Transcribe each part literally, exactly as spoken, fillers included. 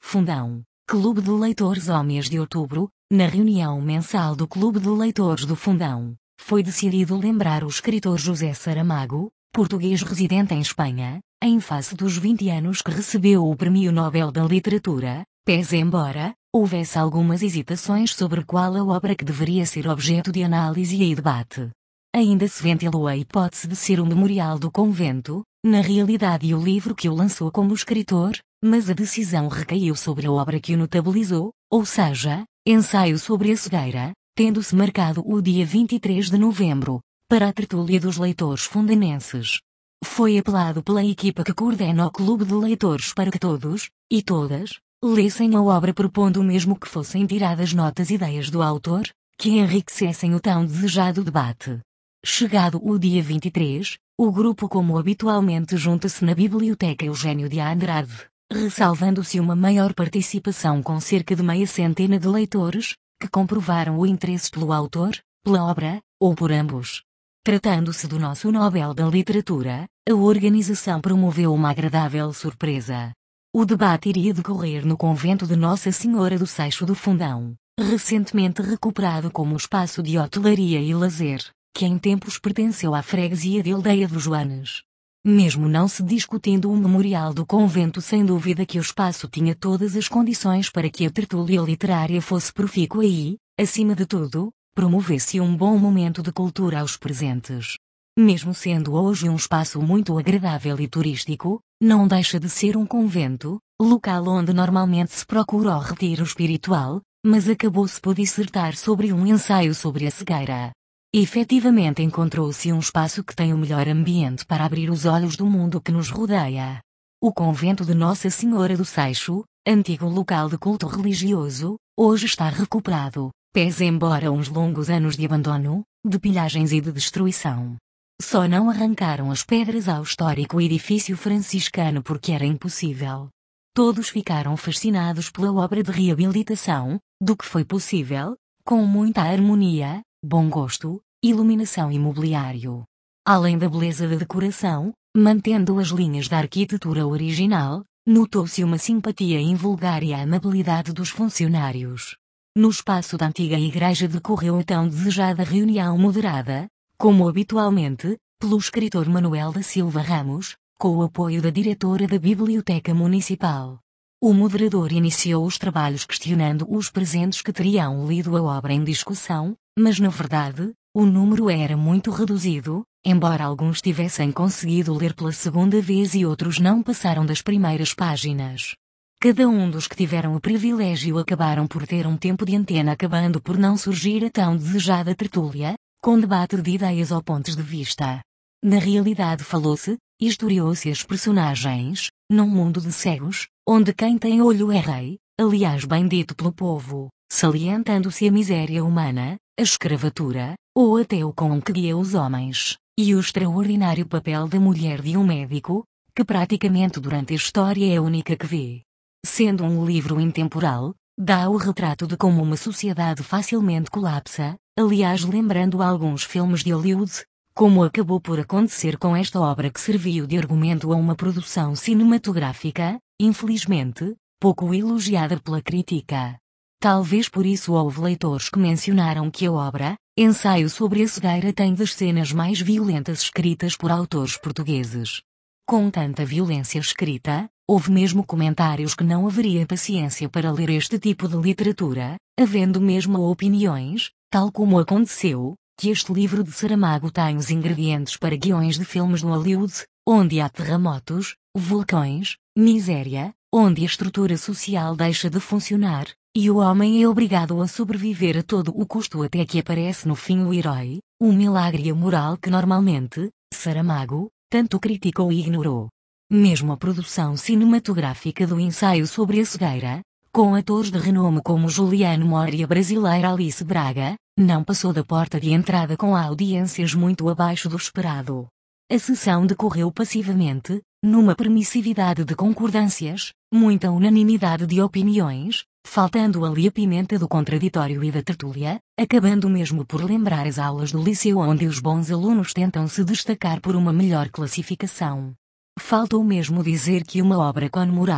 Fundão, Clube de Leitores ao mês de outubro, na reunião mensal do Clube de Leitores do Fundão, foi decidido lembrar o escritor José Saramago, português residente em Espanha, em face dos vinte anos que recebeu o Prémio Nobel da Literatura, pese embora houvesse algumas hesitações sobre qual a obra que deveria ser objeto de análise e debate. Ainda se ventilou a hipótese de ser o Memorial do Convento, na realidade o livro que o lançou como escritor, mas a decisão recaiu sobre a obra que o notabilizou, ou seja, Ensaio sobre a Cegueira, tendo-se marcado o dia vinte e três de novembro, para a tertúlia dos leitores fundanenses. Foi apelado pela equipa que coordena o Clube de Leitores para que todos, e todas, lessem a obra propondo mesmo que fossem tiradas notas e ideias do autor, que enriquecessem o tão desejado debate. Chegado o dia vinte e três, o grupo como habitualmente junta-se na Biblioteca Eugênio de Andrade, ressalvando-se uma maior participação com cerca de meia centena de leitores, que comprovaram o interesse pelo autor, pela obra, ou por ambos. Tratando-se do nosso Nobel da Literatura, a organização promoveu uma agradável surpresa. O debate iria decorrer no convento de Nossa Senhora do Seixo do Fundão, recentemente recuperado como espaço de hotelaria e lazer, que em tempos pertenceu à freguesia de Aldeia dos Joanes. Mesmo não se discutindo o memorial do convento, sem dúvida que o espaço tinha todas as condições para que a tertúlia literária fosse profícua e, acima de tudo, promovesse um bom momento de cultura aos presentes. Mesmo sendo hoje um espaço muito agradável e turístico, não deixa de ser um convento, local onde normalmente se procura o retiro espiritual, mas acabou-se por dissertar sobre um ensaio sobre a cegueira. Efetivamente encontrou-se um espaço que tem o melhor ambiente para abrir os olhos do mundo que nos rodeia. O convento de Nossa Senhora do Seixo, antigo local de culto religioso, hoje está recuperado, pese embora uns longos anos de abandono, de pilhagens e de destruição. Só não arrancaram as pedras ao histórico edifício franciscano porque era impossível. Todos ficaram fascinados pela obra de reabilitação, do que foi possível, com muita harmonia, bom gosto, iluminação e mobiliário. Além da beleza da decoração, mantendo as linhas da arquitetura original, notou-se uma simpatia invulgar e a amabilidade dos funcionários. No espaço da antiga igreja decorreu a tão desejada reunião moderada, como habitualmente, pelo escritor Manuel da Silva Ramos, com o apoio da diretora da Biblioteca Municipal. O moderador iniciou os trabalhos questionando os presentes que teriam lido a obra em discussão, mas na verdade, o número era muito reduzido, embora alguns tivessem conseguido ler pela segunda vez e outros não passaram das primeiras páginas. Cada um dos que tiveram o privilégio acabaram por ter um tempo de antena, acabando por não surgir a tão desejada tertúlia, com debate de ideias ou pontos de vista. Na realidade falou-se, historiou-se as personagens, num mundo de cegos, onde quem tem olho é rei, aliás bem dito pelo povo, salientando-se a miséria humana, a escravatura, ou até o com que guia os homens, e o extraordinário papel da mulher de um médico, que praticamente durante a história é a única que vê. Sendo um livro intemporal, dá o retrato de como uma sociedade facilmente colapsa, aliás lembrando alguns filmes de Hollywood, como acabou por acontecer com esta obra que serviu de argumento a uma produção cinematográfica, infelizmente, pouco elogiada pela crítica. Talvez por isso houve leitores que mencionaram que a obra, Ensaio sobre a Cegueira, tem das cenas mais violentas escritas por autores portugueses. Com tanta violência escrita, houve mesmo comentários que não haveria paciência para ler este tipo de literatura, havendo mesmo opiniões, tal como aconteceu, que este livro de Saramago tem os ingredientes para guiões de filmes no Hollywood, onde há terremotos, vulcões, miséria, onde a estrutura social deixa de funcionar, e o homem é obrigado a sobreviver a todo o custo até que aparece no fim o herói, o milagre e a moral que normalmente, Saramago, tanto criticou e ignorou. Mesmo a produção cinematográfica do Ensaio sobre a Cegueira, com atores de renome como Juliano Moura e a brasileira Alice Braga, não passou da porta de entrada com audiências muito abaixo do esperado. A sessão decorreu passivamente, numa permissividade de concordâncias, muita unanimidade de opiniões, faltando ali a pimenta do contraditório e da tertúlia, acabando mesmo por lembrar as aulas do liceu onde os bons alunos tentam se destacar por uma melhor classificação. Faltou mesmo dizer que uma obra com moral,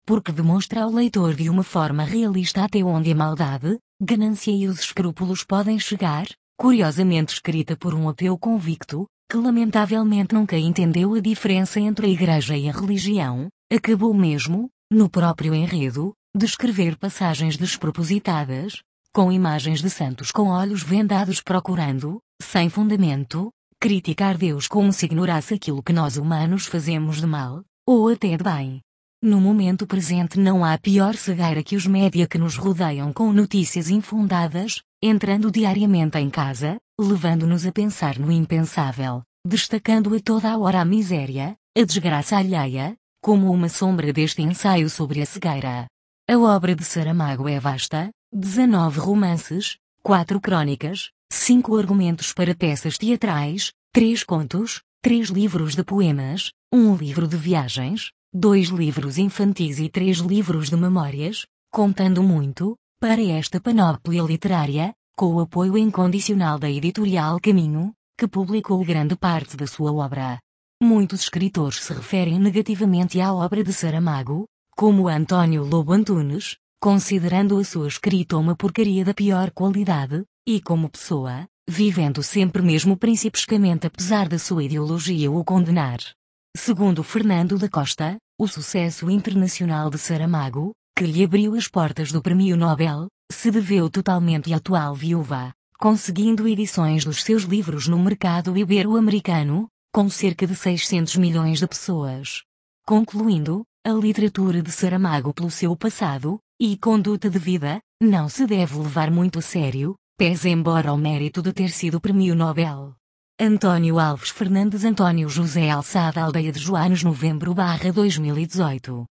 porque demonstra ao leitor de uma forma realista até onde a maldade, ganância e os escrúpulos podem chegar, curiosamente escrita por um ateu convicto, que lamentavelmente nunca entendeu a diferença entre a Igreja e a religião, acabou mesmo, no próprio enredo, de escrever passagens despropositadas, com imagens de santos com olhos vendados procurando, sem fundamento, criticar Deus como se ignorasse aquilo que nós humanos fazemos de mal, ou até de bem. No momento presente não há pior cegueira que os média que nos rodeiam com notícias infundadas, entrando diariamente em casa, levando-nos a pensar no impensável, destacando a toda a hora a miséria, a desgraça alheia, como uma sombra deste ensaio sobre a cegueira. A obra de Saramago é vasta, dezenove romances, quatro crônicas, cinco argumentos para peças teatrais, três contos, três livros de poemas, um livro de viagens, dois livros infantis e três livros de memórias, contando muito, para esta panóplia literária, com o apoio incondicional da editorial Caminho, que publicou grande parte da sua obra. Muitos escritores se referem negativamente à obra de Saramago, como António Lobo Antunes, considerando a sua escrita uma porcaria da pior qualidade, e como pessoa, vivendo sempre mesmo principescamente apesar da sua ideologia o condenar. Segundo Fernando da Costa, o sucesso internacional de Saramago, que lhe abriu as portas do Prémio Nobel, se deveu totalmente à atual viúva, conseguindo edições dos seus livros no mercado ibero-americano, com cerca de seiscentos milhões de pessoas. Concluindo, a literatura de Saramago pelo seu passado e conduta de vida, não se deve levar muito a sério, pese embora ao mérito de ter sido Prémio Nobel. António Alves Fernandes António José Alçada Aldeia de Joanes Novembro barra dois mil e dezoito